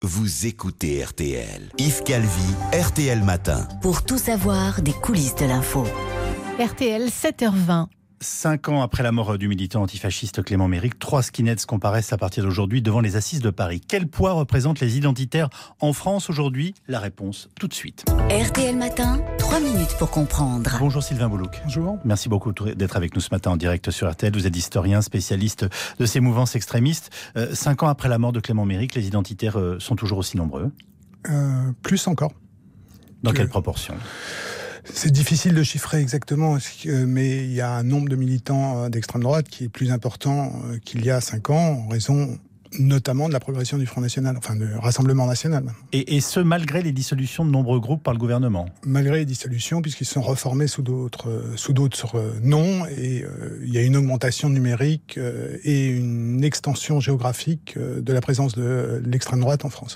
Vous écoutez RTL. Yves Calvi, RTL Matin. Pour tout savoir des coulisses de l'info. RTL, 7h20. 5 ans après la mort du militant antifasciste Clément Méric, 3 skinheads comparaissent à partir d'aujourd'hui devant les assises de Paris. Quel poids représentent les identitaires en France aujourd'hui? La réponse tout de suite. RTL Matin, 3 minutes pour comprendre. Bonjour Sylvain Boulouk. Bonjour. Merci beaucoup d'être avec nous ce matin en direct sur RTL. Vous êtes historien, spécialiste de ces mouvances extrémistes. 5 ans après la mort de Clément Méric, les identitaires sont toujours aussi nombreux? Plus encore. Dans quelle proportion? C'est difficile de chiffrer exactement, mais il y a un nombre de militants d'extrême droite qui est plus important qu'il y a 5 ans, en raison notamment de la progression du Front National, enfin du Rassemblement National. Et ce, malgré les dissolutions de nombreux groupes par le gouvernement? Malgré les dissolutions, puisqu'ils sont reformés sous d'autres noms, et il y a une augmentation numérique et une extension géographique de la présence de l'extrême droite en France.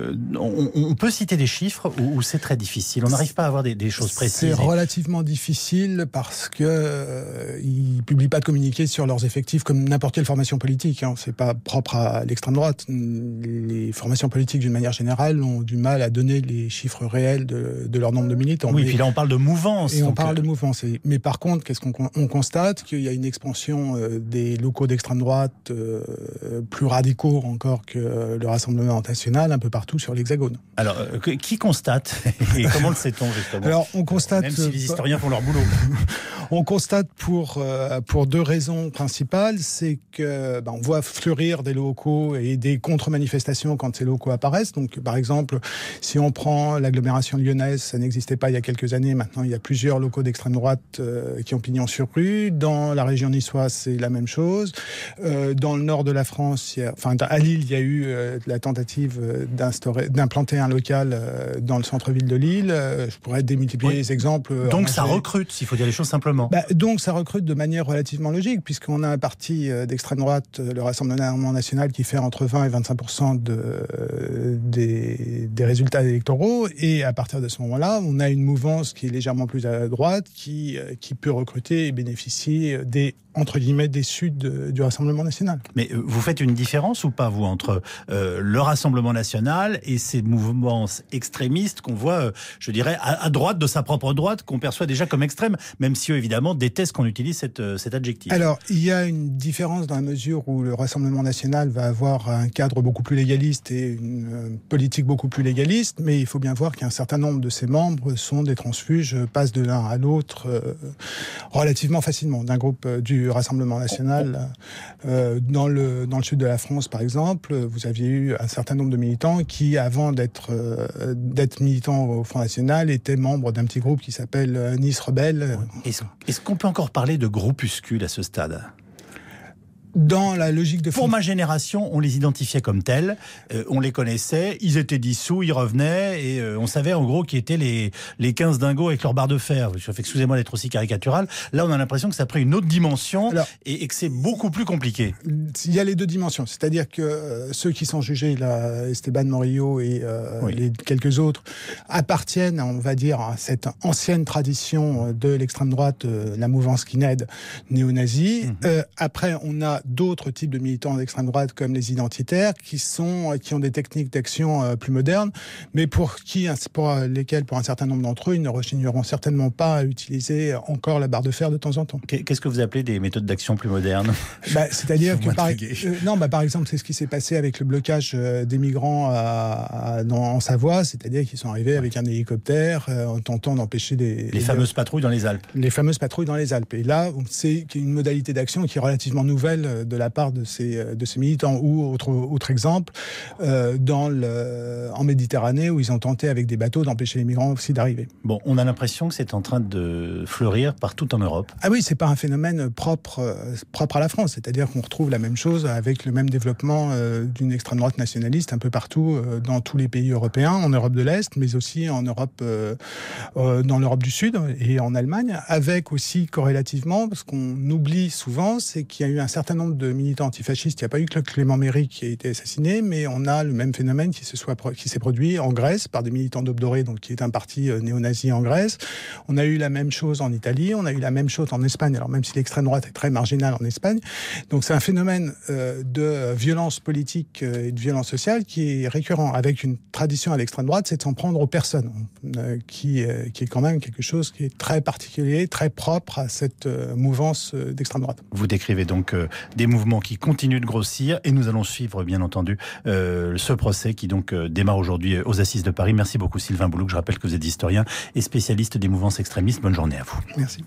On peut citer des chiffres ou c'est très difficile? On n'arrive pas à avoir des choses précises? C'est relativement difficile parce que ils publient pas de communiqué sur leurs effectifs comme n'importe quelle formation politique. C'est pas propre à l'extrême droite. Les formations politiques, d'une manière générale, ont du mal à donner les chiffres réels de leur nombre de militants. Oui, puis là on parle de mouvance. Et on parle de mouvance. Mais par contre, qu'est-ce qu'on constate? Qu'il y a une expansion des locaux d'extrême droite plus radicaux encore que le Rassemblement National, un peu partout sur l'Hexagone. Alors, qui constate? Et comment le sait-on, justement? Alors, on constate... Même si les historiens font leur boulot. On constate pour 2 raisons principales. C'est que on voit fleurir des locaux et des contre-manifestations quand ces locaux apparaissent. Donc, par exemple, si on prend l'agglomération lyonnaise, ça n'existait pas il y a quelques années. Maintenant, il y a plusieurs locaux d'extrême droite qui ont pignon sur rue. Dans la région niçoise, c'est la même chose. Dans le nord de la France, à Lille, il y a eu la tentative d'implanter un local dans le centre-ville de Lille. Je pourrais démultiplier les exemples. Donc ça recrute, s'il faut dire les choses simplement. Donc ça recrute de manière relativement logique, puisqu'on a un parti d'extrême droite, le Rassemblement National, qui fait entre 20 et 25% des résultats électoraux. Et à partir de ce moment-là, on a une mouvance qui est légèrement plus à droite, qui peut recruter et bénéficier entre guillemets, des Suds du Rassemblement National. Mais vous faites une différence ou pas, vous, entre le Rassemblement National et ces mouvements extrémistes qu'on voit, je dirais, à droite de sa propre droite, qu'on perçoit déjà comme extrême, même si eux, évidemment, détestent qu'on utilise cet adjectif? Alors, il y a une différence dans la mesure où le Rassemblement National va avoir un cadre beaucoup plus légaliste et une politique beaucoup plus légaliste, mais il faut bien voir qu'un certain nombre de ses membres sont des transfuges, passent de l'un à l'autre relativement facilement, d'un groupe du Rassemblement National. Dans le sud de la France, par exemple, vous aviez eu un certain nombre de militants qui, avant d'être militants au Front National, étaient membres d'un petit groupe qui s'appelle Nice Rebelle. Est-ce qu'on peut encore parler de groupuscule à ce stade? Dans la logique de... Pour ma génération, on les identifiait comme tels, on les connaissait, ils étaient dissous, ils revenaient, et on savait en gros qui étaient les 15 dingos avec leur barre de fer. Excusez-moi d'être aussi caricatural. Là, on a l'impression que ça a pris une autre dimension. Alors, et que c'est beaucoup plus compliqué. Il y a les 2 dimensions, c'est-à-dire que ceux qui sont jugés, là, Esteban Morillo et les quelques autres, appartiennent, on va dire, à cette ancienne tradition de l'extrême droite, la mouvance skinhead néo-nazie. Après, on a d'autres types de militants d'extrême droite comme les identitaires qui ont des techniques d'action plus modernes, mais pour lesquels, pour un certain nombre d'entre eux, ils ne rechigneront certainement pas à utiliser encore la barre de fer de temps en temps. Qu'est-ce que vous appelez des méthodes d'action plus modernes? C'est-à-dire que par exemple, c'est ce qui s'est passé avec le blocage des migrants en Savoie, c'est-à-dire qu'ils sont arrivés avec un hélicoptère en tentant d'empêcher les fameuses patrouilles dans les Alpes. Les fameuses patrouilles dans les Alpes. Et là, c'est une modalité d'action qui est relativement nouvelle de la part de ces militants. Ou autre exemple, en Méditerranée, où ils ont tenté avec des bateaux d'empêcher les migrants aussi d'arriver. Bon, on a l'impression que c'est en train de fleurir partout en Europe. Ah oui, c'est pas un phénomène propre à la France. C'est-à-dire qu'on retrouve la même chose avec le même développement d'une extrême droite nationaliste un peu partout dans tous les pays européens, en Europe de l'Est, mais aussi en Europe, dans l'Europe du Sud et en Allemagne, avec aussi corrélativement, parce qu'on oublie souvent, c'est qu'il y a eu un certain nombre de militants antifascistes. Il n'y a pas eu que Clément Méry qui a été assassiné, mais on a le même phénomène qui s'est produit en Grèce par des militants d'Obdoré, donc qui est un parti néo-nazi en Grèce. On a eu la même chose en Italie, on a eu la même chose en Espagne, alors même si l'extrême droite est très marginale en Espagne. Donc c'est un phénomène de violence politique et de violence sociale qui est récurrent, avec une tradition à l'extrême droite, c'est de s'en prendre aux personnes, qui est quand même quelque chose qui est très particulier, très propre à cette mouvance d'extrême droite. Vous décrivez donc des mouvements qui continuent de grossir et nous allons suivre bien entendu ce procès qui donc démarre aujourd'hui aux Assises de Paris. Merci beaucoup Sylvain Boulouc. Je rappelle que vous êtes historien et spécialiste des mouvances extrémistes. Bonne journée à vous. Merci.